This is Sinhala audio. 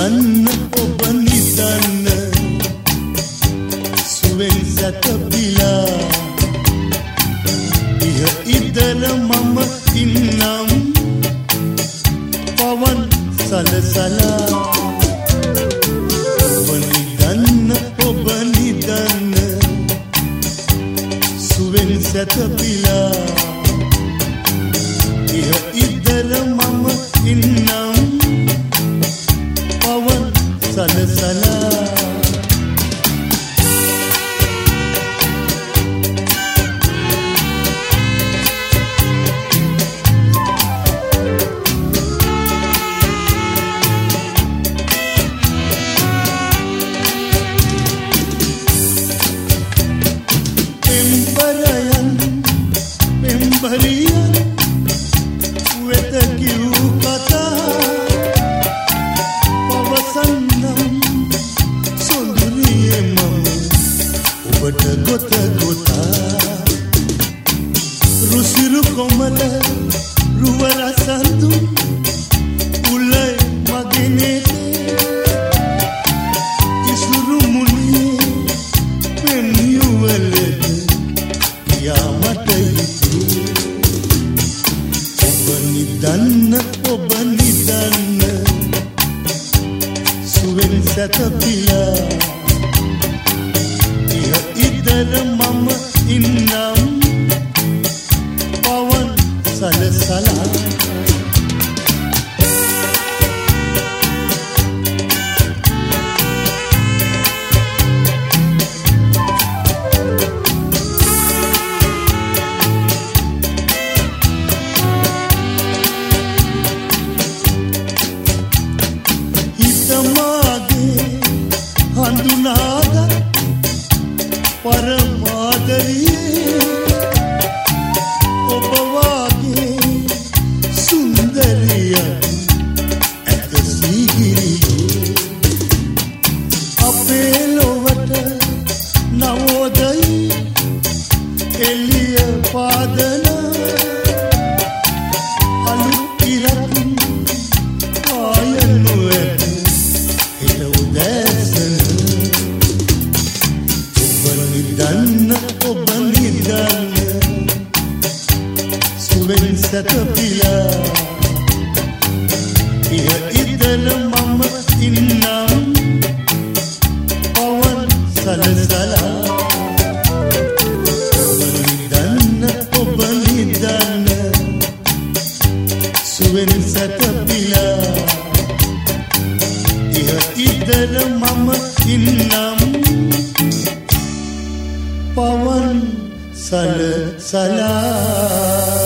දන්න ඔබ නිදන්න සුවෙන් සැතපීලා ඉහ ඉදල මම ඉන්නම් පවන් සලසලා ඔබ නිදන්න සුවෙන් සැතපීලා ඉහ ඉදල මම ඉන්නම් පවන් සලසලා පෙම්බරියන් වෙත කිව් කතා පවසන්නම් සොඳුරියේ මම ඔබට ගොත ගොතා රුසිරු කොමල රුව රසඳු උලයි මගෙනේ ඉසුරු මුනියේ පෙම්යුවලද යාමට ඔබ නිදන්න සුවෙන් සැතපීලා ඉහ ඉදල මම ඉන්නම් පවන් සලසලා හඳුනාගත් පරමාදරියේ ඔබ වාගේ සුන්දරියක් ඇත සීගිරියේ අපේ ලොවට නවෝදයි එළිය පාදන අලුත් ඉරකින් ආයනු ඇත එළ උදෑසන ඔබ නිදන්න සුවෙන් සැතපීලා ඉහ ඉදල මම ඉන්නම් පවන් සලසලා ඔබ නිදන්න සුවෙන් සැතපීලා ඉහ ඉදල මම ඉන්නම් පවන් සලසලා